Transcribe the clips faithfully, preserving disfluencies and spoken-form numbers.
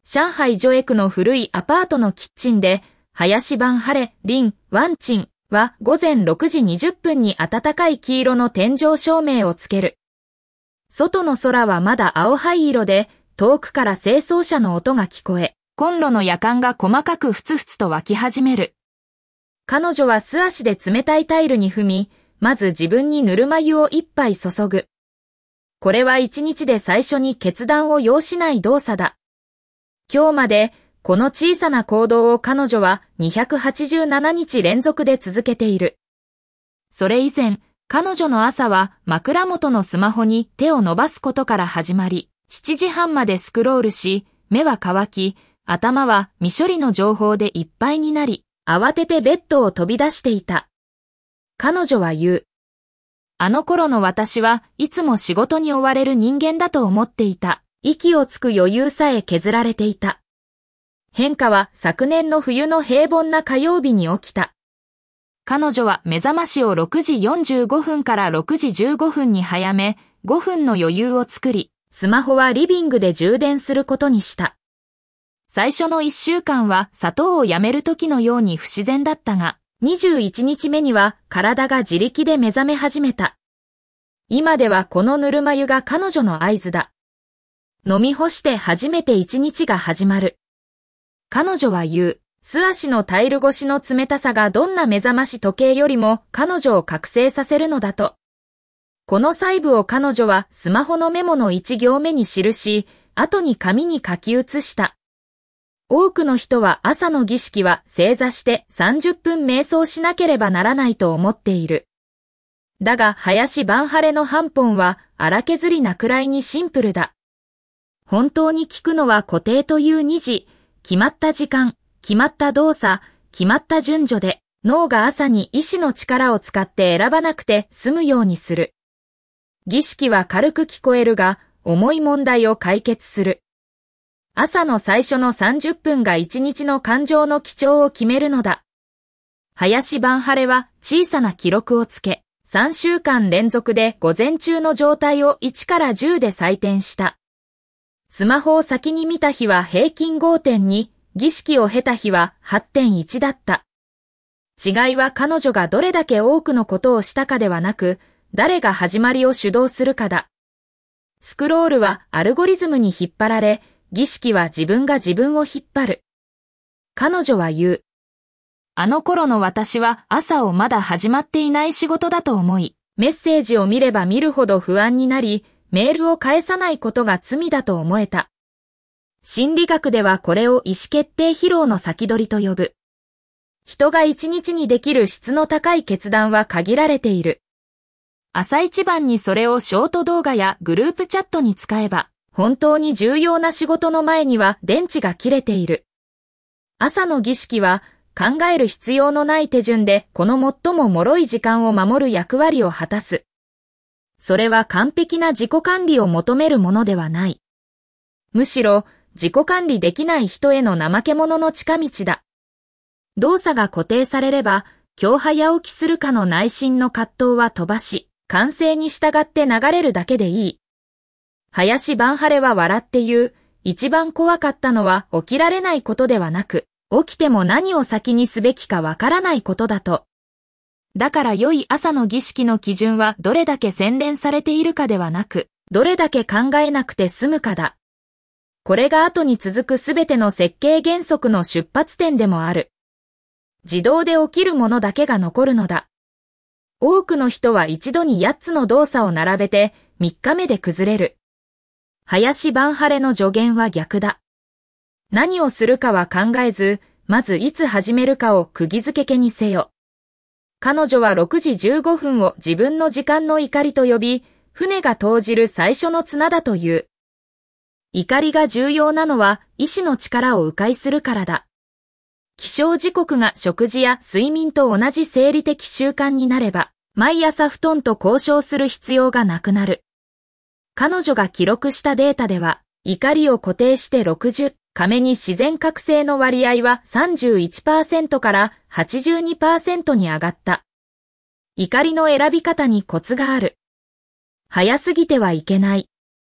上海ジョエ区の古いアパートのキッチンで、林バンハレ、リン、ワンチンは午前ろくじにじゅっぷんに暖かい黄色の天井照明をつける。外の空はまだ青灰色で、遠くから清掃車の音が聞こえ、コンロの夜間が細かくふつふつと湧き始める。彼女は素足で冷たいタイルに踏み、まず自分にぬるま湯を一杯注ぐ。これは一日で最初に決断を要しない動作だ。今日まで、この小さな行動を彼女はにひゃくはちじゅうななにち連続で続けている。それ以前、彼女の朝は枕元のスマホに手を伸ばすことから始まり、しちじはんまでスクロールし、目は乾き、頭は未処理の情報でいっぱいになり、慌ててベッドを飛び出していた。彼女は言う。あの頃の私はいつも仕事に追われる人間だと思っていた。息をつく余裕さえ削られていた。変化は昨年の冬の平凡な火曜日に起きた。彼女は目覚ましをろくじよんじゅうごふんからろくじじゅうごふんに早め、ごふんの余裕を作り、スマホはリビングで充電することにした。最初のいっしゅうかんは砂糖をやめる時のように不自然だったが、にじゅういちにちめには体が自力で目覚め始めた。今ではこのぬるま湯が彼女の合図だ。飲み干して初めて一日が始まる。彼女は言う、素足のタイル越しの冷たさがどんな目覚まし時計よりも彼女を覚醒させるのだと。この細部を彼女はスマホのメモの一行目に記し、後に紙に書き写した。多くの人は朝の儀式は正座してさんじゅっぷん瞑想しなければならないと思っている。だが林バンハレの半本は荒削りなくらいにシンプルだ。本当に聞くのは固定というにじ、決まった時間、決まった動作、決まった順序で、脳が朝に意志の力を使って選ばなくて済むようにする。儀式は軽く聞こえるが、重い問題を解決する。朝の最初のさんじゅっぷんが一日の感情の基調を決めるのだ。林バンハレは小さな記録をつけ、さんしゅうかん連続で午前中の状態をいちからじゅうで採点した。スマホを先に見た日は平均 ごてんに、儀式を経た日は はってんいち だった。違いは彼女がどれだけ多くのことをしたかではなく、誰が始まりを主導するかだ。スクロールはアルゴリズムに引っ張られ、儀式は自分が自分を引っ張る。彼女は言う。あの頃の私は朝をまだ始まっていない仕事だと思い、メッセージを見れば見るほど不安になり、メールを返さないことが罪だと思えた。心理学ではこれを意思決定疲労の先取りと呼ぶ。人が一日にできる質の高い決断は限られている。朝一番にそれをショート動画やグループチャットに使えば、本当に重要な仕事の前には電池が切れている。朝の儀式は考える必要のない手順でこの最も脆い時間を守る役割を果たす。それは完璧な自己管理を求めるものではない。むしろ自己管理できない人への怠け者の近道だ。動作が固定されれば、今日早起きするかの内心の葛藤は飛ばし、完成に従って流れるだけでいい。林バンハレは笑って言う、一番怖かったのは起きられないことではなく、起きても何を先にすべきかわからないことだと。だから良い朝の儀式の基準はどれだけ洗練されているかではなく、どれだけ考えなくて済むかだ。これが後に続くすべての設計原則の出発点でもある。自動で起きるものだけが残るのだ。多くの人は一度にやっつの動作を並べてみっかめで崩れる。林バンハレの助言は逆だ。何をするかは考えず、まずいつ始めるかを釘付けにせよ。彼女はろくじじゅうごふんを自分の時間の怒りと呼び、船が投じる最初の綱だという。怒りが重要なのは意志の力を迂回するからだ。起床時刻が食事や睡眠と同じ生理的習慣になれば、毎朝布団と交渉する必要がなくなる。彼女が記録したデータでは、怒りを固定してろくじゅう、カメに自然覚醒の割合は さんじゅういちパーセント から はちじゅうにパーセント に上がった。怒りの選び方にコツがある。早すぎてはいけない。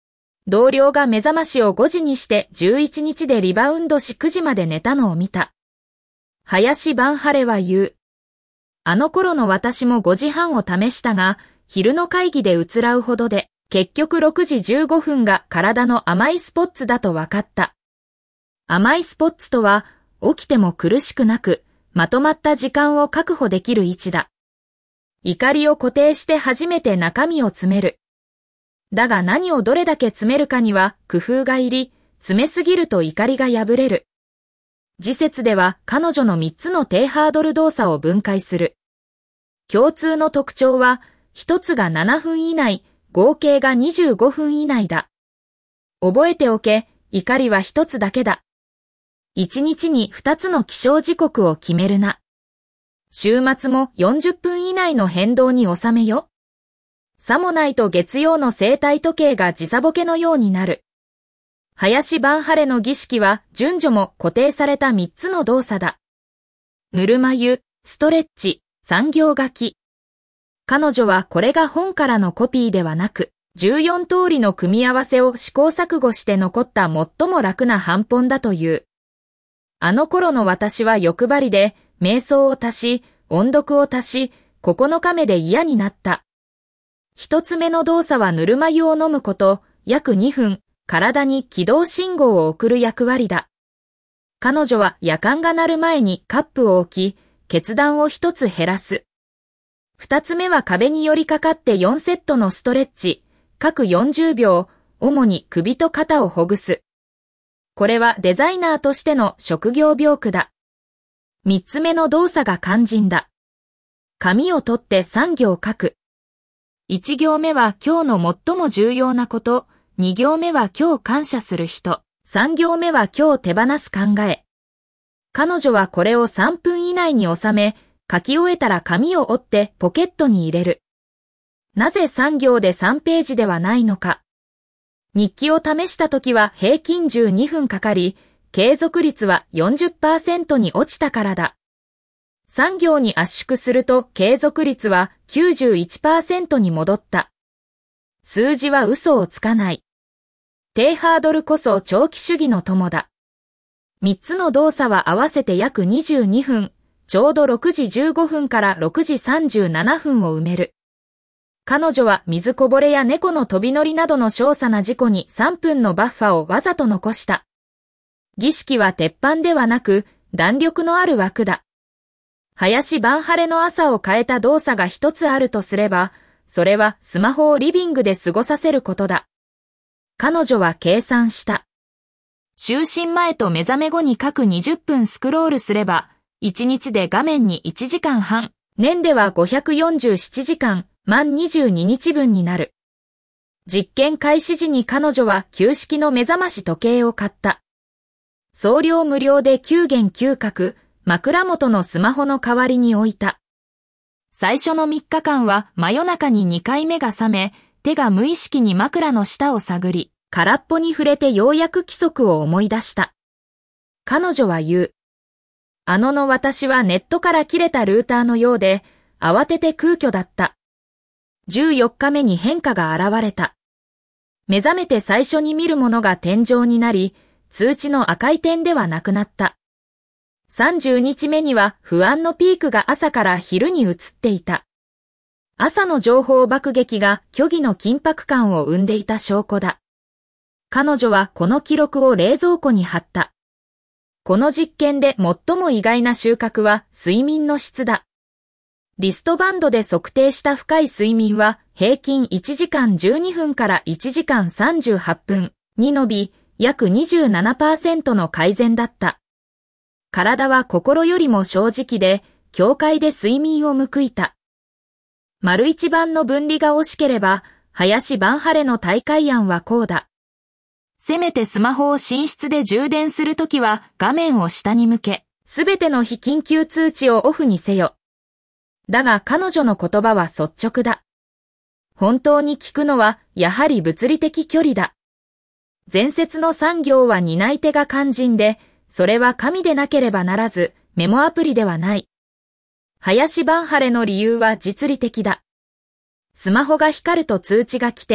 同僚が目覚ましをごじにしてじゅういちにちでリバウンドしくじまで寝たのを見た。林バンハレは言う。あの頃の私もごじはんを試したが、昼の会議でうつらうほどで、結局ろくじじゅうごふんが体の甘いスポッツだと分かった。甘いスポッツとは、起きても苦しくなく、まとまった時間を確保できる位置だ。怒りを固定して初めて中身を詰める。だが何をどれだけ詰めるかには工夫がいり、詰めすぎると怒りが破れる。次節では彼女のみっつの低ハードル動作を分解する。共通の特徴は、ひとつがななふん以内、合計がにじゅうごふん以内だ。覚えておけ、怒りはひとつだけだ。いちにちにふたつの起床時刻を決めるな。週末もよんじゅっぷん以内の変動に収めよ。さもないと月曜の生態時計が時差ボケのようになる。林バンハレの儀式は順序も固定されたみっつの動作だ。ぬるま湯、ストレッチ、産業書き。彼女はこれが本からのコピーではなく、じゅうよんとおりの組み合わせを試行錯誤して残った最も楽な版本だという。あの頃の私は欲張りで、瞑想を足し、音読を足し、ここのかめで嫌になった。一つ目の動作はぬるま湯を飲むこと、約にふん、体に起動信号を送る役割だ。彼女は夜間が鳴る前にカップを置き、決断を一つ減らす。二つ目は壁に寄りかかってよんセットのストレッチ、各よんじゅうびょう、主に首と肩をほぐす。これはデザイナーとしての職業病句だ。三つ目の動作が肝心だ。紙を取ってさんぎょう書く。一行目は今日の最も重要なこと、二行目は今日感謝する人、三行目は今日手放す考え。彼女はこれをさんぷん以内に収め、書き終えたら紙を折ってポケットに入れる。なぜさんぎょうでさんページではないのか。日記を試したときは平均じゅうにふんかかり、継続率は よんじゅっパーセント に落ちたからだ。さん行に圧縮すると継続率は きゅうじゅういちパーセント に戻った。数字は嘘をつかない。低ハードルこそ長期主義の友だ。みっつの動作は合わせて約にじゅうにふん、ちょうどろくじじゅうごふんからろくじさんじゅうななふんを埋める。彼女は水こぼれや猫の飛び乗りなどの小さな事故にさんぷんのバッファをわざと残した。儀式は鉄板ではなく弾力のある枠だ。林バンハレの朝を変えた動作が一つあるとすれば、それはスマホをリビングで過ごさせることだ。彼女は計算した。就寝前と目覚め後に各にじゅっぷんスクロールすれば、いちにちで画面にいちじかんはん、年ではごひゃくよんじゅうななじかん、満にじゅうににちぶんになる。実験開始時に彼女は旧式の目覚まし時計を買った。送料無料できゅうげん嗅覚、枕元のスマホの代わりに置いた。最初のみっかかんは真夜中ににかいめが覚め、手が無意識に枕の下を探り、空っぽに触れてようやく規則を思い出した。彼女は言う。あのの私はネットから切れたルーターのようで、慌てて空虚だった。じゅうよっかめに変化が現れた。目覚めて最初に見るものが天井になり、通知の赤い点ではなくなった。さんじゅうにちめには不安のピークが朝から昼に移っていた。朝の情報爆撃が虚偽の緊迫感を生んでいた証拠だ。彼女はこの記録を冷蔵庫に貼った。この実験で最も意外な収穫は睡眠の質だ。リストバンドで測定した深い睡眠は平均いちじかんじゅうにふんからいちじかんさんじゅうはっぷんに伸び、約 にじゅうななパーセント の改善だった。体は心よりも正直で、境界で睡眠を報いた。丸一番の分離が惜しければ、林バンハレの大会案はこうだ。せめてスマホを寝室で充電するときは画面を下に向け、すべての非緊急通知をオフにせよ。だが彼女の言葉は率直だ。本当に聞くのはやはり物理的距離だ。前節のさん行は担い手が肝心で、それは紙でなければならず、メモアプリではない。林バンハレの理由は実利的だ。スマホが光ると通知が来て、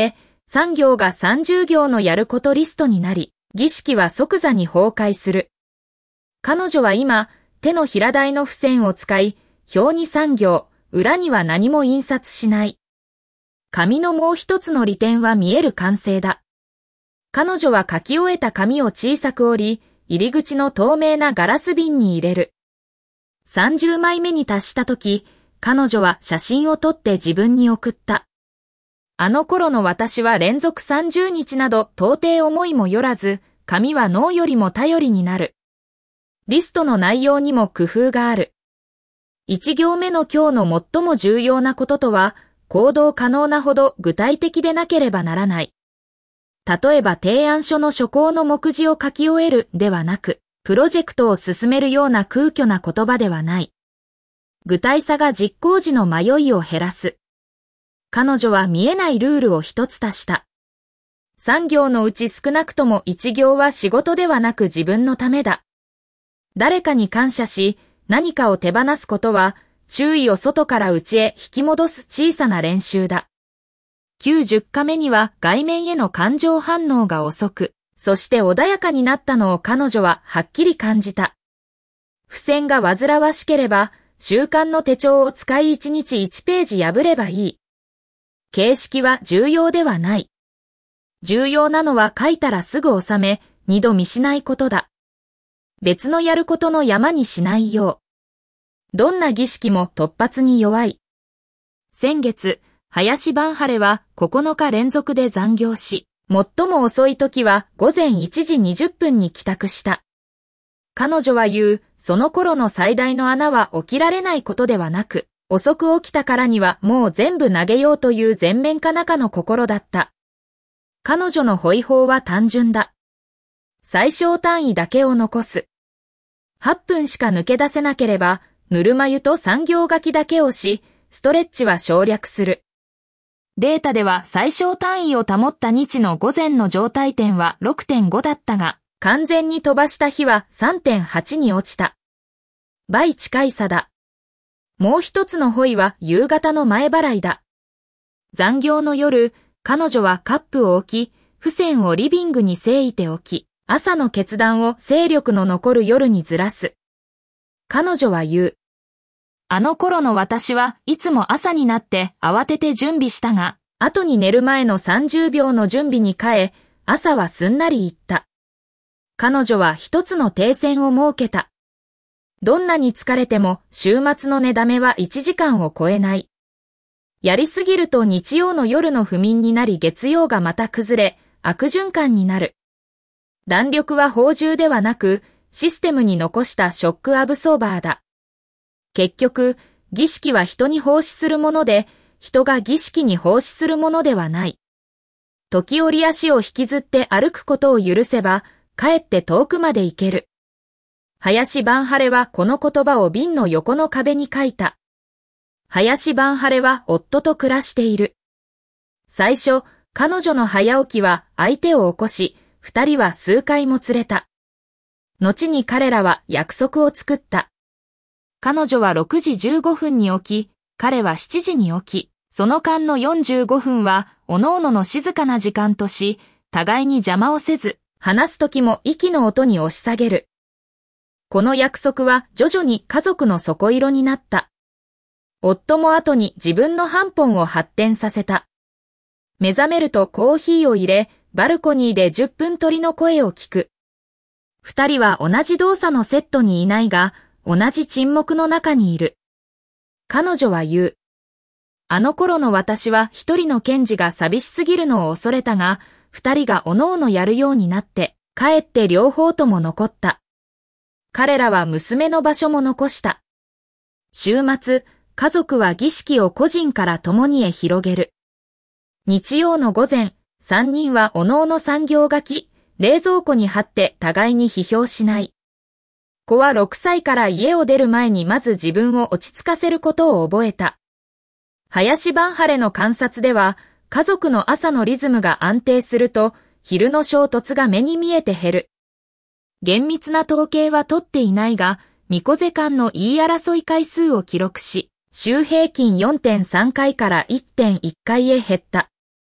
さん行がさんじゅう行のやることリストになり、儀式は即座に崩壊する。彼女は今、手の平台の付箋を使い、表にさん行、裏には何も印刷しない。紙のもう一つの利点は見える完成だ。彼女は書き終えた紙を小さく折り、入り口の透明なガラス瓶に入れる。さんじゅうまいめに達したとき、彼女は写真を撮って自分に送った。あの頃の私は連続さんじゅうにちなど到底思いもよらず、紙は脳よりも頼りになる。リストの内容にも工夫がある。いち行目の今日の最も重要なこととは、行動可能なほど具体的でなければならない。例えば提案書の初稿の目次を書き終えるではなく、プロジェクトを進めるような空虚な言葉ではない。具体さが実行時の迷いを減らす。彼女は見えないルールを一つ足した。さん行のうち少なくともいち行は仕事ではなく自分のためだ。誰かに感謝し、何かを手放すことは、注意を外から内へ引き戻す小さな練習だ。きゅうじゅっかめには外面への感情反応が遅く、そして穏やかになったのを彼女ははっきり感じた。付箋が煩わしければ、習慣の手帳を使いいちにちいちページ破ればいい。形式は重要ではない。重要なのは書いたらすぐ収め、二度見しないことだ。別のやることの山にしないよう。どんな儀式も突発に弱い。先月、林バンハレはここのか連続で残業し、最も遅い時は午前いちじにじゅっぷんに帰宅した。彼女は言う、その頃の最大の穴は起きられないことではなく、遅く起きたからにはもう全部投げようという全面か中の心だった。彼女のホイホーは単純だ。最小単位だけを残す。はっぷんしか抜け出せなければ、ぬるま湯とさん行書きだけをし、ストレッチは省略する。データでは最小単位を保った日の午前の状態点は ろくてんご だったが、完全に飛ばした日は さんてんはち に落ちた。倍近い差だ。もう一つのホイは夕方の前払いだ。残業の夜、彼女はカップを置き、付箋をリビングに整いておき、朝の決断を精力の残る夜にずらす。彼女は言う。あの頃の私はいつも朝になって慌てて準備したが、後に寝る前のさんじゅうびょうの準備に変え、朝はすんなりいった。彼女は一つの停戦を設けた。どんなに疲れても週末の寝だめはいちじかんを超えない。やりすぎると日曜の夜の不眠になり月曜がまた崩れ、悪循環になる。弾力は放充ではなく、システムに残したショックアブソーバーだ。結局、儀式は人に奉仕するもので、人が儀式に奉仕するものではない。時折足を引きずって歩くことを許せば、かえって遠くまで行ける。林バンハレはこの言葉を瓶の横の壁に書いた。林バンハレは夫と暮らしている。最初、彼女の早起きは相手を起こし、二人は数回も連れた。後に彼らは約束を作った。彼女はろくじじゅうごふんに起き、彼はしちじに起き、その間のよんじゅうごふんは、おのおのの静かな時間とし、互いに邪魔をせず、話すときも息の音に押し下げる。この約束は徐々に家族の底色になった。夫も後に自分の半本を発展させた。目覚めるとコーヒーを入れ、バルコニーでじゅっぷん鳥の声を聞く。二人は同じ動作のセットにいないが、同じ沈黙の中にいる。彼女は言う。あの頃の私は一人の検事が寂しすぎるのを恐れたが、二人がおのおのやるようになって、かえって両方とも残った。彼らは娘の場所も残した。週末、家族は儀式を個人から共にへ広げる。日曜の午前、三人はおのおの産業書き、冷蔵庫に貼って互いに批評しない。子はろくさいから家を出る前にまず自分を落ち着かせることを覚えた。林バンハレの観察では、家族の朝のリズムが安定すると、昼の衝突が目に見えて減る。厳密な統計は取っていないが、ミコゼ間の言い争い回数を記録し、週平均 よんてんさんかいから いってんいっかいへ減った。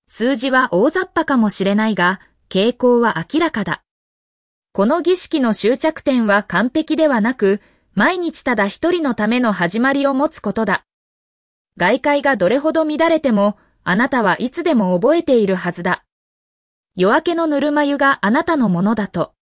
数字は大雑把かもしれないが、傾向は明らかだ。この儀式の終着点は完璧ではなく、毎日ただ一人のための始まりを持つことだ。外界がどれほど乱れても、あなたはいつでも覚えているはずだ。夜明けのぬるま湯があなたのものだと。